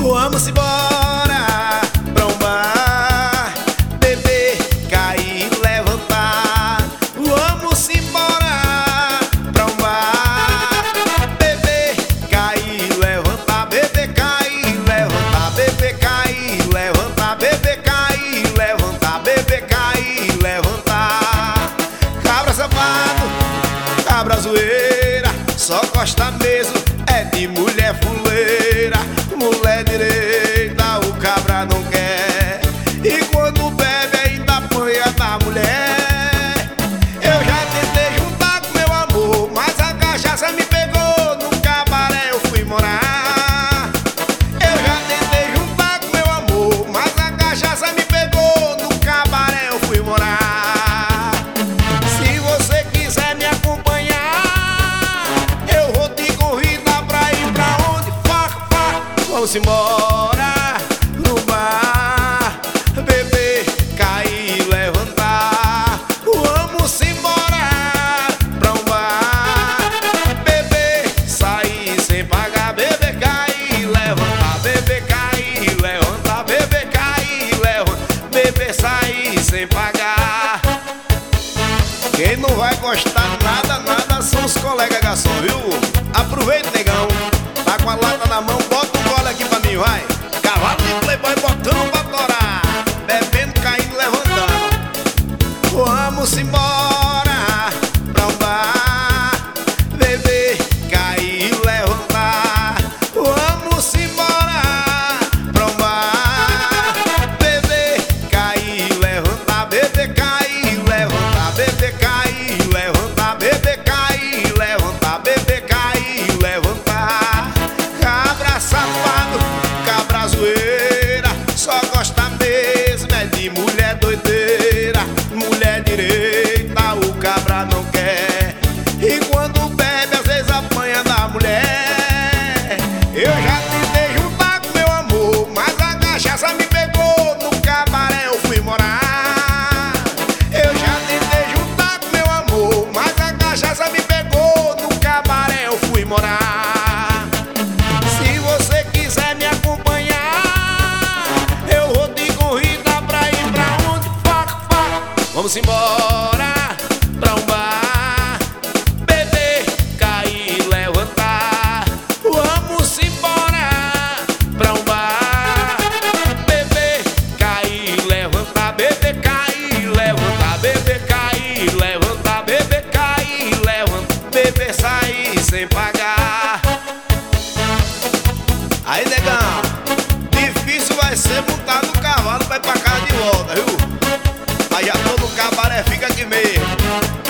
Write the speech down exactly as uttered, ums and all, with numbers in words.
Vamos embora pra um bar, beber, cair, levantar. Vamos embora pra um bar, beber, cair, levantar. Beber, cair, levantar. Beber, cair, levantar. Beber, cair, levantar. Beber, cair, levantar. Cabra safado, cabra zoeira, só gosta mesmo é de mulher fuleira. Mulher direita o cabra não quer, e quando bebe ainda apanha da mulher. Eu já tentei juntar com meu amor, mas a cachaça me pegou, no cabaré eu fui morar. Eu já tentei juntar com meu amor, mas a cachaça me pegou, no cabaré eu fui morar. Se você quiser me acompanhar, eu vou te convidar pra ir pra onde? Faca, faca. Vamos embora no bar, beber, cair, levantar. Vamos embora pra um bar, beber, sair sem pagar. Beber, cair, levantar. Beber, cair, levantar. Beber, cair, levantar. Beber, sair sem pagar. Quem não vai gostar nada, nada são os colegas garçom, viu? Aproveita, negão, tá com a lata na mão, bota um gole aqui pra mim, vai. Cavalo de playboy botando pra torar, bebendo, caindo, levantando. Vamos embora pra um bar, beber, cair, levantar. Vamos embora pra um bar, beber, cair, levantar. Beber, cair, levantar. Beber, cair, levantar. Beber, cair, levantar. Beber, cair, levantar. Cabra safado, cabra zoeira, só gosta mesmo é de mulher doideira. Mulher direita o cabra não quer, e quando bebe às vezes apanha da mulher. Eu já tentei juntar com meu amor, mas a cachaça me pegou, no cabaré eu fui morar. Eu já tentei juntar com meu amor, mas a cachaça me pegou, no cabaré eu fui morar. Se você quiser me acompanhar, eu vou te convidar pra ir pra onde? Faca, faca. Vamos embora pra um bar, beber, cair, levantar. Vamos embora pra um bar, beber, cair, levantar. Beber, cair, levantar. Beber, cair, levantar. Beber, cair, levantar. Beber, sair sem pagar. Aí, negão, difícil vai ser montar no cavalo pra ir pra casa de volta, viu? Aí já tô no cabaré, fica aqui mesmo.